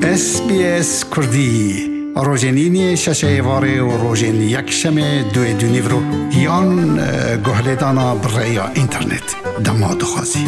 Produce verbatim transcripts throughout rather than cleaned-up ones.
اس بی اس کردی روزنینی شش واره و روزن یک شنبه دو دونیورو یان گهلدانا برای اینترنت دماد خوازی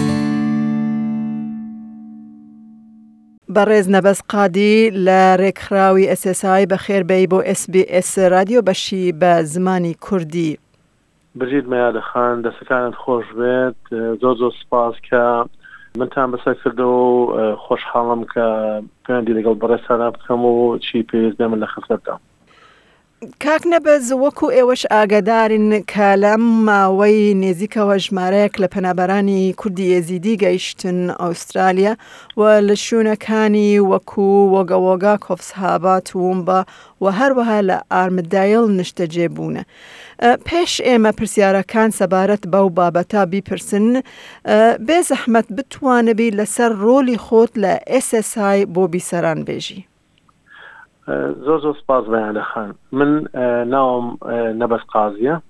برز نبز قادی لرکراوی اس اس آی بخیر بی بو اس بی اس رادیو بشی به زمانی کردی. بجید میاد خان دستکانت خوش بید زور زور سپاس که من تام بسر کرد و خوشحالم که پندی لگل برسانه بکم و چی پیز دم لخصت دام. کاک نبز وکو ایوش آگادارین کلام ماوی نزیک و جمارک لپنابرانی کردی یزیدی گیشتن استرالیا و لشونکانی وکو وگا وگا کفصحابات ومبا و هر وها لآرمدایل نشتجبونه. پیش ایمه پرسیارکان سبارت باو بابتا بی پرسن به زحمت بتوانه بی لسر رولی خود ل اس اس آی بو بی سران بیجی. زور زور سپاس بیان خان من نام نبز قاضیه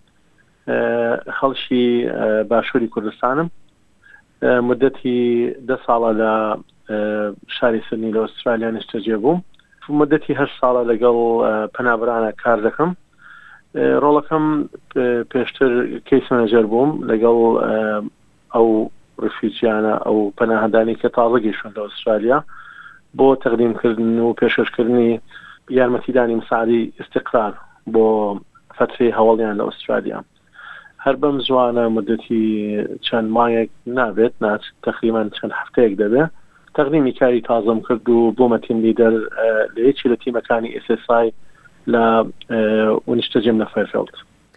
خلشی باشوری کردستانم مدتی ده ساله ل شهری سنی لاسترالیا نشتجه بوم مدتی هشت ساله لگل پنابرانه کار دکم رولکم پیشتر کیس منیجر بوم لگل او رفیجیانه او پناهندانی که تازه گیشون لاسترالیا بو تقدیم کردن و پیشکش کردنی یارمەتیدانی مساعدی استقرار بۆ فترەی هەواڵیان لە ئوسترالیا هەر بەم زوانە مدەتی چەند مایەک نابێت ناچ تقریبا چەند هەفتەیەک دەبێت تقدیمی کاری تازەم کرد و بۆمە تیم لیدەر لە یەکی لە تیمەکانی اس اس آی لە ونیشتەجێم لە فەیرفیلد.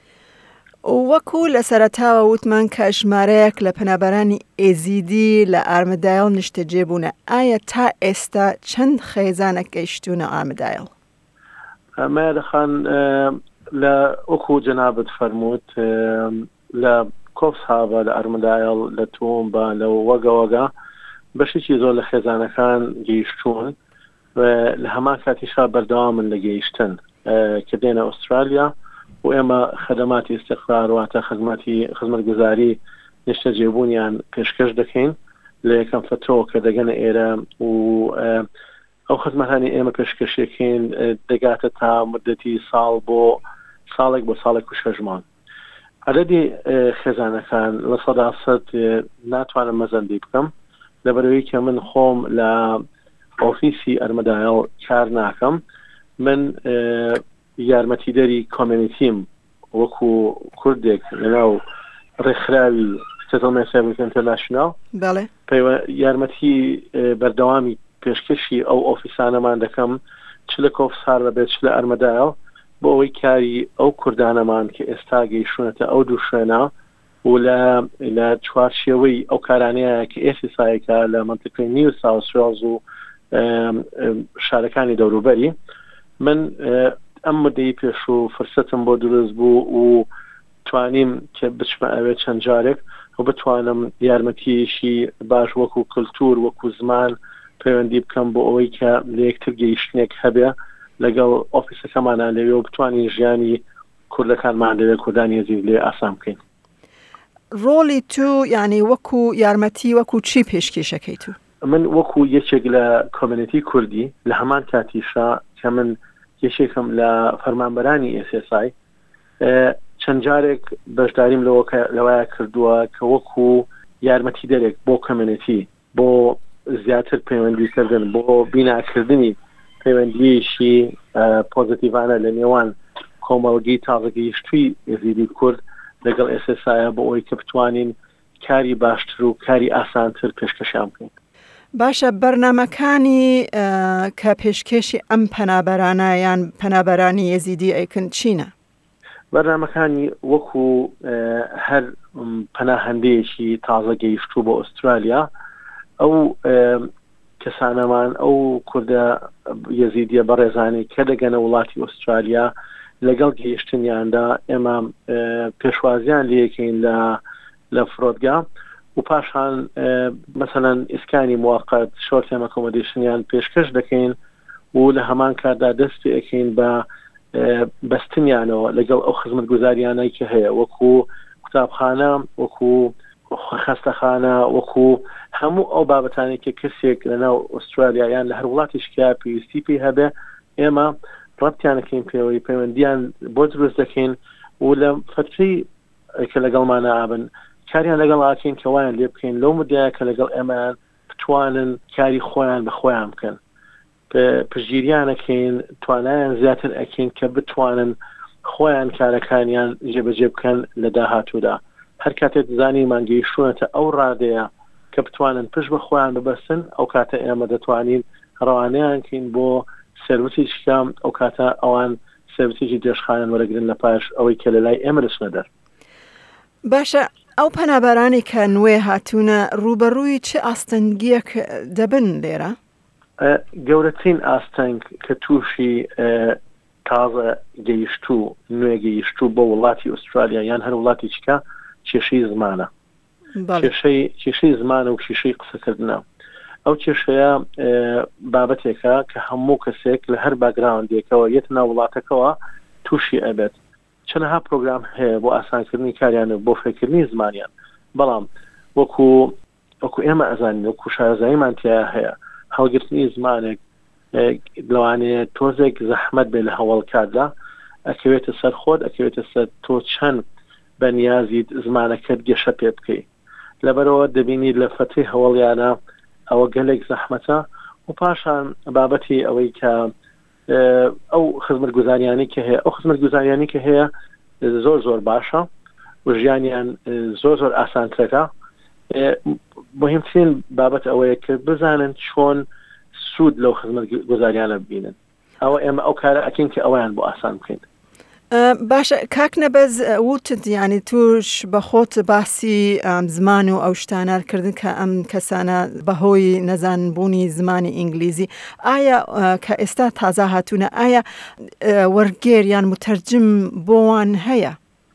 وەکو لە سەرەتاوە وتمان کە ژمارەیەک لە پەنابەرانی ئێزیدی لە ئارمدایل نیشتەجێ بوونە. ئایا تا ئێستا چەند خێزانێک گەیشتوونە ئارمدایل؟ مایە دەخان لە وەکو جەنابەت فەرمووت لە کۆفسهابە لە ئارمدایل لە تۆمبە لە وەگە وەگا بەشێکی زۆر لە خێزانەکان گەیشتوون لە هەمان کاتیشا بەردەوامن لە گەیشتن کە دێنە ئوسترالیا و ئێمە خدماتی استقرار واتە خزمەتی خزمەتگوزاری نیشتەجێبوونیان پێشکەش دەکەین لە یەکەم فترەوە کە دەگەنە ئێرە و ئەو خزمەتانی ئێمە پێشکەشەکەین دەگاتە تا مدەتی ساڵ بۆ ساڵێک بۆ ساڵێک و شەژ مانگ. عەدەدی خێزانەکان لە سەدا سەد ناتوانم مەزەندی بکەم لەبەرەوەی کە من خۆم لە ئۆفیسی ئەرمەدایل کار ناکەم من یارمەتیدەری کۆمیونیتیم وەکو کوردێک لەناو ڕێکخراوی سێتڵمێنت سێڤیس ئینتەرناشناڵ یارمەتی بەردەوامی پێشکەشی ئەو ئۆفیسانەمان دەکەم چ لە کۆفسار بەبێت چ لە ئەرمەدایل بۆ ئەوەی کاری ئەو کوردانەمان کە ئێستا گەیشتوونەتە ئەو دوو شوێنە و لە لە چوارچێوەی ئەو کارانەیە کە ئێسیسایەکە لە منتیقەی نیو ساوس وێڵز و شارەکانی دەوروبەری من ئەم مدەی پێش و فرسەتم بۆ دروست بوو و توانیم کە بچمە ئەوێ چەند جارێک و بتوانم یارمەتیشی باش وەکو کللتور وەکو زمان پەیوەندی بکەم بۆ ئەوەی کە لە یەکتر گەیشتنێک هەبێ لەگەڵ ئۆفیسەکەمانان لەوێ و بتوانین ژیانی کوردەکانمان لەوێ کوردانی یەزید لێ ئاسان بکەین. ڕۆڵی تو یعنی وەکو یارمەتی وەکو چی پێشکەشەکەی تو؟ من وەکو یەکێک لە کۆمیونیتی کوردی لە هەمان کاتیشا کە من یەکێکم لە فەرمانبەرانی اس اس آی چەند جارێک بەشداریم لەوەیە کردووە کە وەکو یارمەتی دەرێک بۆ کۆمیونیتی بۆ زیاتر پەیوەندیکردن بۆ بیناکردنی پەیوەندیشی پۆزیتیڤانە لە نێوان کۆمەڵگەی تازەگەیشتووی یەزیدی کورد لەگەڵ اس اس آی بۆ ئەوەی کە بتوانین کاری باشتر و کاری ئاسانتر پێشکەشیان بکەین. باشە بەرنامەکانی کە پێشکەشی ئەم پەنابەرانە یان پەنابەرانی یەزیدی ئەیکن چینە؟ بەرنامەکانی وەکو هەر پەناهەندەیەکی تازە گەیشتوو بۆ ئوسترالیا ئەو کەسانەمان ئەو کوردە یەزیدیە بەڕێزانی کە دەگەنە وڵاتی ئوسترالیا لەگەڵ گەیشتنیاندا ئێمە پێشوازیان لێکەین لە لە فرۆدگا و پاشان مثلا ئیسکانی موقت شۆرت تێم ئەکۆمۆدیشنیان پێشکەش دەکەین و لە هەمان کاردا دەست پێ ئەکەین بە بەستنیانەوە لەگەڵ ئەو خزمەتگوزاریانەی کە هەیە وەکو قوتابخانە وەکو خەستەخانە وەکو هەموو ئەو بابەتانی کە کەسێک لەناو ئوسترالیا یان لە هەر وڵاتیشکا پێویستی پێی هەبێ ئێمە ڕەتیانەکەین پێوەی پەیوەندیان بۆ دروست دەکەین و لە فتری کە لەگەڵمانە ئابن کاریان لەگەڵ ئاکەین کە وایان لێ بکەین لەو مدەیە کە لەگەڵ ئێمەیان بتوانن کاری خۆیان بە خۆیان بکەن پشگیریانەکەین توانایان زیاتر ئەکەین کە بتوانن خۆیان کارەکانیان جێبەجێ بکەن لە داهاتوودا هەر کاتێک زانی مانگەیشتوونەتە ئەو ڕادەیە کە بتوانن پشت بە خۆیان ببەستن ئەو کاتە ئێمە دەتوانین ڕەوانەیان کەین بۆ سەرویسی شکام ئەو کاتە ئەوان سەرویسێکی درێژخانن وەرەگرن لە پاش ئەوەی کە لە لای ئێمە دەچنە دەر. باشە ئەو پەنابەرانی کە نوێ هاتوونە ڕوبەڕووی چه ئاستەنگیەک دەبن لێرە؟ گەورەترین ئاستەنگ کە تووشی تازە گەیشتوو نوێ گەیشتوو بۆ وڵاتی ئوسترالیا یان هەر وڵاتی چکە کێشەی زمانە کێشەی زمانە و کێشەی قسەکردنە ئەو کێشەیە بابەتێکە کە هەموو کەسێک لە هەر باگراوندێکەوە یەت ناو وڵاتەکەەوە تووشی ئەبێت چەندەها پرۆگرام هەیە بۆ ئاسانکردنی کاریانە بۆ فێرکردنی زمانیان بەڵام وەکو وەکو ئێمە ئەزانین وەکو شارەزاییمان تیا هەیە هەڵگرتنی زمانێک لەوانەیە تۆزێک زەحمەت بێ لە هەوڵکاردا ئەکەوێتە سەر خۆت ئەکەوێتە سەر تۆ چەند بەنیازیت زمانەکەت گەشە پێ بکەیت لەبەرەوە دەبینی لە فەتری هەوڵیانە ئەوە گەلێک زەحمەتە و پاشان بابەتی ئەوەی کە ئەو خزمەت گوزاریانی کە هەیە ئەو خزمەت گوزاریانی کە هەیە زۆر زۆر باشە و ژیانیان زۆر زۆر ئاسانترەکە مهمترین بابەت ئەوەیە کە بزانن چۆن سوود لەو خزمەت گوزاریانە ببینن ئەوە ئێمە ئەو کارە ئەکەین کە ئەویان بۆ ئاسان بکەین. باشە کاک نەبەز وتت یعنی توش بە خۆت باسی زمان و ئەو شتانارکردن کە ئەم کەسانە بەهۆی نەزانبوونی زمانی ئینگلیزی ئایا کە ئێستا تازە هاتوونە ئایا وەرگێر یان متەرجم بۆوان هەیە؟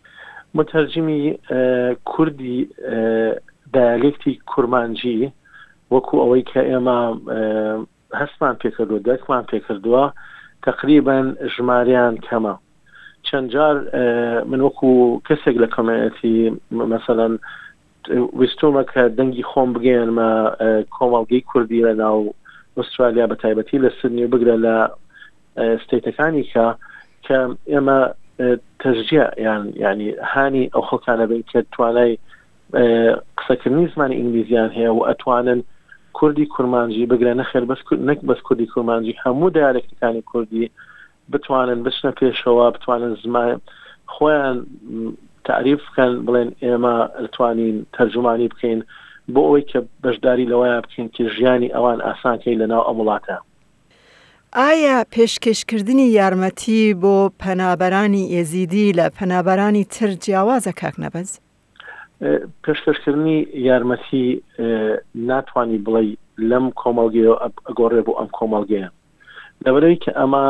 متەرجمی کوردی دایالێکتی کورمانجی وەکو ئەوەی کە ئێمە هەستمان پێکردو دەکمان پێکردووە تقریبا ژماریان کەمە چەند جار من وەکو کەسێک لە کۆمێنەتی مەسەڵەن ویستومە کە دەنگی خۆم بگەێنمە کۆمەڵگەی کوردی لە ناو ئوسترالیا بە تایبەتی لە سیدنی و بگرە لە ستەیتەکانی کە کە ئێمە تەشجیع یان ینی هانی ئەو خەڵکانە بین کە توانای قسەکردنی زمانی ئینگلیزیان هەیە و ئەتوانن کوردی کورمانجی بگرە نەخێر بەس نەک بەس کوردی کورمانجی هەموو دایالێکتەکانی کوردی بتوانن بچنە پێشەوە بتوانن زمان خۆیان تعریف بکەن بڵێن ئێمە دەتوانین تەرجمانی بکەین بۆ ئەوەی کە بەشداری لەوەیە بکەین کە ژیانی ئەوان ئاسانکەی لەناو ئەم وڵاتە. ئایا پێشکەشکردنی یارمەتی بۆ پەنابەرانی ئێزیدی لە پەنابەرانی تر جیاوازە کاک نەبەز؟ پێشکەشکردنی یارمەتی ناتوانی بڵێ لەم کۆمەڵگەیە ئەگۆڕێ بۆ ئەم کۆمەڵگەیە لەبەرەوەی کە ئەمە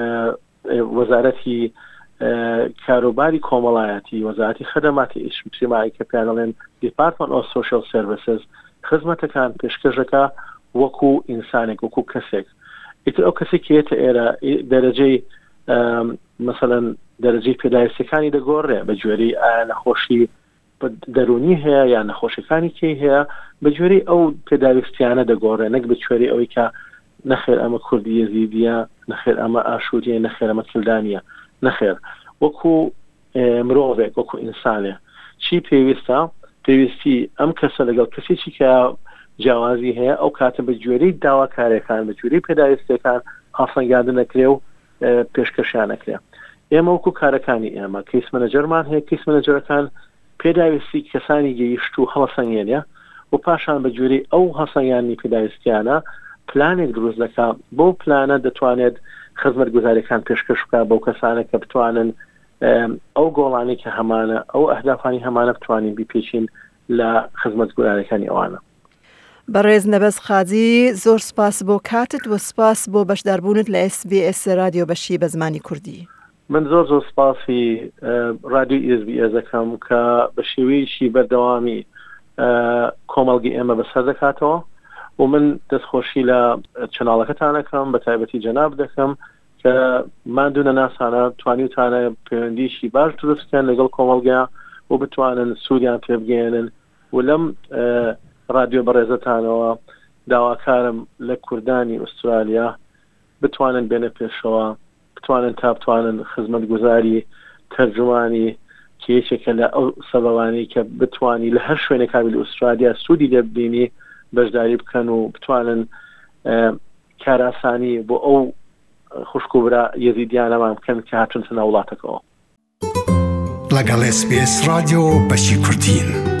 وەزارەتی کاروباری کۆمەڵایەتی وەزارەتی خەدەماتی ئیجتیماعی کە پێیان دەڵێن دیپارتمنت ئۆف سۆشیال سێرڤیسز خزمەتەکان پێشکەشەکە وەکو ئینسانێک وەکو کەسێک ئیتر ئەو کەسێکێتە ئێرە دەرەجەی مەسەڵەن دەرەجەی پێداویستەکانی دەگۆڕێ بە گوێرەی ئایا نەخۆشی دەرونی هەیە یان نەخۆشیەکانی کەی هەیە بە گوێرەی ئەو پێداویستیانە دەگۆڕێ نەک بە گوێرەی ئەوەی کە نەخێر ئەمە کوردی یەزیدیە نەخێر ئەمە ئاشوریە نەخێر ئەمە کلدانیە نەخێر وەکو مرۆڤێک وەکو ئینسانێ چی پێویستە پێویستی ئەم کەسە لەگەڵ کەسێکی کە جیاوازی هەیە ئەو کاتە بە گوێرەی داواکارەکان بە گوێرەی پێداویستەکان هاوسەنگاندن نەکرێ و پێشکەشیان نەکرێ. ئێمە وەکو کارەکانی ئێمە کەیس مەنەجەرمان هەیە کەیس مەنەجەرەکان پێداویستی کەسانی گەیشت و هەڵسەنگێنە و پاشان بە گوێرەی ئەو هەڵسەنگانی پێداویستیانە پلانێک دروست دەکات بۆ پلانە دەتوانێت خزمەت گوزاریەکان پێشکەش بکات بەو کەسانە کە بتوانن ئەو گۆڵانی کە هەمانە ئەو ئەهدافانی هەمانە بتوانین بیپێچین لە خزمەت گوزاریەکانی ئەوانە. بەڕێز نەبەز خاجی زۆر سپاس بۆ کاتت و سپاس بۆ بەشداربوونت لە ئێس بی ئێس رادیۆ بەشی بە زمانی کوردی. من زۆر زۆر سپاسی رادیۆ ئێس بی ئێس دەکەم کە بە شێوەیەکی بەردەوامی کۆمەڵگی ئێمە بەسەر دەکاتەوە و من دەستخۆشی لە چەناڵەکەتانەکەم بە تایبەتی جەناب دەکەم کە مادوونە ناسانە توانیوتانە پەیوەندیشی باش دروستکەن لەگەڵ کۆمەڵگەیە و بتوانن سوودیان پێ بگەێنن و لەم رادیۆ بەڕێزەتانەوە داواکارم لە کوردانی ئوسترالیا بتوانن بێنە پێشەوە، بتوانن تا بتوانن خزمەتگوزاری تەرجمانی کێشێکە لە ئەو سەبەوانەی کە بتوانی لە هەر شوێنە کابل ئوسترالیا سوودی دەبینی بەشداری بکەن و بتوانن کاراسانی بۆ ئەو خوشکوبرا یەزیدیانەمان بکەن کە هاتونتە ناو وڵاتەکەەوە. لەگەڵ اس بی اس رادیۆ بەشی کوردین.